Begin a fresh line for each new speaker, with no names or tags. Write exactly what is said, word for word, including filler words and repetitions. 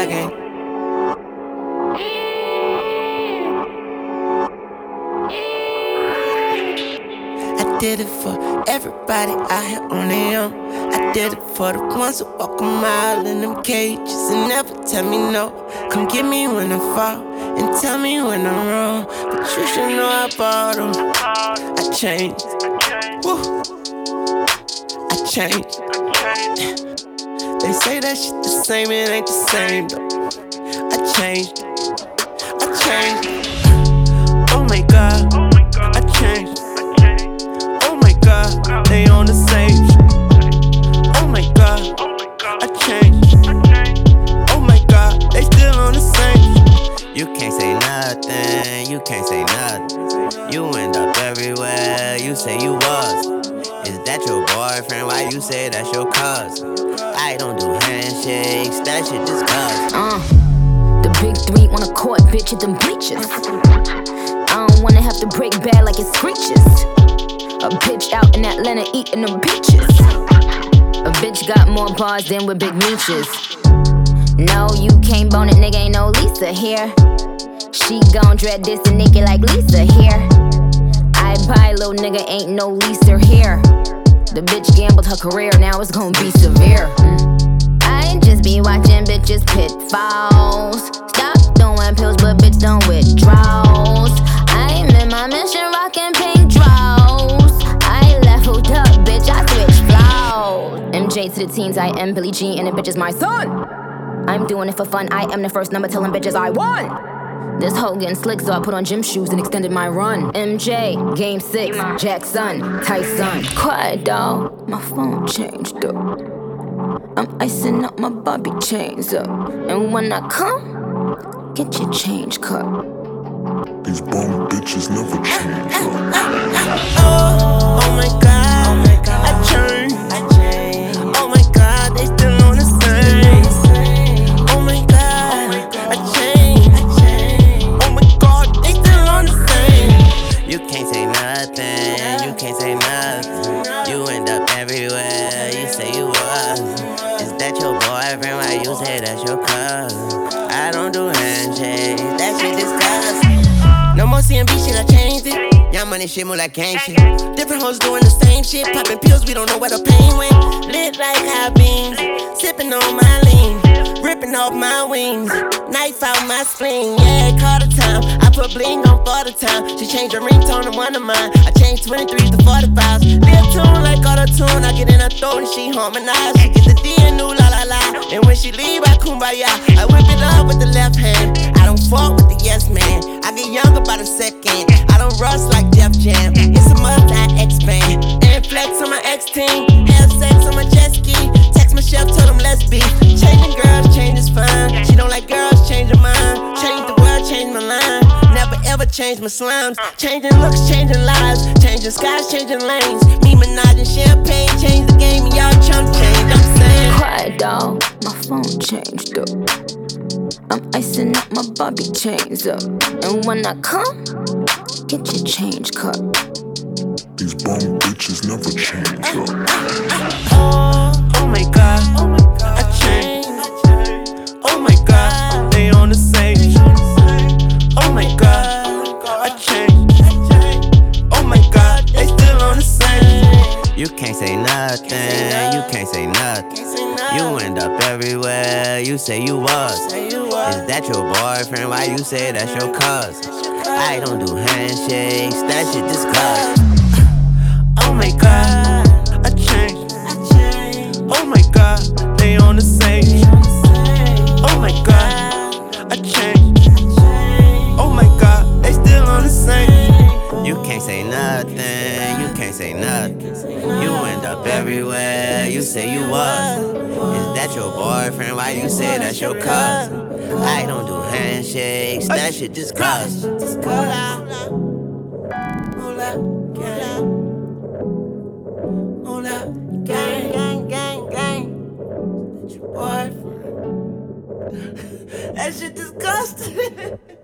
gang. I did it for everybody out here on their own. I did it for the ones who walk a mile in them cages and never tell me no. Come get me when I fall and tell me when I'm wrong. But you should know I bought them. I changed. Woo. I changed. They say that shit the same, it ain't the same though. I changed. I changed. Oh my God, I changed. Oh my God, they on the same shit. Oh my God, I changed. Oh my God, they still on the same shit. You can't say nothing, you can't say nothing. You end up everywhere, you say you was. Is that your boyfriend? Why you say that's your cousin? I don't do handshakes, that shit just cuz.
Uh, the big three on a court, bitch, at them bleachers. I don't wanna have to break bad like it's screeches. A bitch out in Atlanta eating them peaches. A bitch got more bars than with big niches. No, you can't bone it, nigga, ain't no Lisa here. She gon' dread this and nigga like Lisa here. I buy little nigga, ain't no Lisa here. The bitch gambled her career, now it's gon' be severe. mm. I ain't just be watching bitches pitfalls. Stop doing pills, but bitch don't withdrawals. I'm in my mission, rockin' pink draws. I leveled up, bitch, I switched flaws. M J to the teens, I am Billie Jean, and the bitch is my son. I'm doing it for fun, I am the first number telling bitches I won. This hoe getting slick, so I put on gym shoes and extended my run. M J, game six, Jackson, Tyson. Quiet dog, my phone changed up. I'm icing up my Bobby chains up. And when I come, get your change cut.
These bum bitches never change up.
Oh, oh my God, oh my God, I changed. I changed. Oh my God, they still on the same. Oh my God, I changed. I changed. Oh my God, they still on the same. You can't say nothing, you can't say nothing. You end up everywhere, you say you was. Is that your boyfriend? Why you say that's your cousin? I don't do handshakes, that shit disgusting. No more C M B shit, I changed it. Young money shit, more like gang shit. Different hoes doing the same shit. Popping pills, we don't know where the pain went. Lit like high beams, sipping on my lean, ripping off my wings. Knife out my spleen, yeah, call the time. I put bling on for the time. She changed her ringtone to one of mine. I changed twenty-threes to forty-fives. Lip tune like auto-tune. I get in her throat and she harmonize. She get the D and new la la la. And when she leave, I kumbaya. I whip it up with the left hand. I don't fuck with the yes man. I get younger by the second. I don't rush like Def Jam. It's a must I expand. And flex on my X team. Have sex on my jet ski. Text my chef, told him let's be. Changing girls, change is fine. She don't like girls, change her mind. Change the world, change my line. Never ever change my slimes. Changing looks, changing lives. Changing skies, changing lanes. Me, Minaj and Champagne. Change the game and y'all chump change. I'm saying
Quiet dog, my phone changed up. I'm icing up my Bobby chains up. And when I come, get your change cut.
These bum bitches never change up.
Oh, oh my God, oh my God, I changed. Oh my God, they on the same. Oh my God, I changed. Oh my God, they still on the same. You can't say nothing, you can't say nothing. You end up everywhere, you say you was. Is that your boyfriend? Why you say that's your cousin? I don't do handshakes, that shit disgusting. Oh my God, I changed. Oh my God, they on the same. Oh my God, I changed. Oh my God, they still on the same. You can't say nothing, you can't say nothing. You end up everywhere, you say you was. Is that your boyfriend? Why you say that's your cousin? I don't do handshakes, that shit disgusting. Hold up, hold up, hold up. Hold up, gang, gang, gang, gang. That's your boyfriend. That shit disgusting.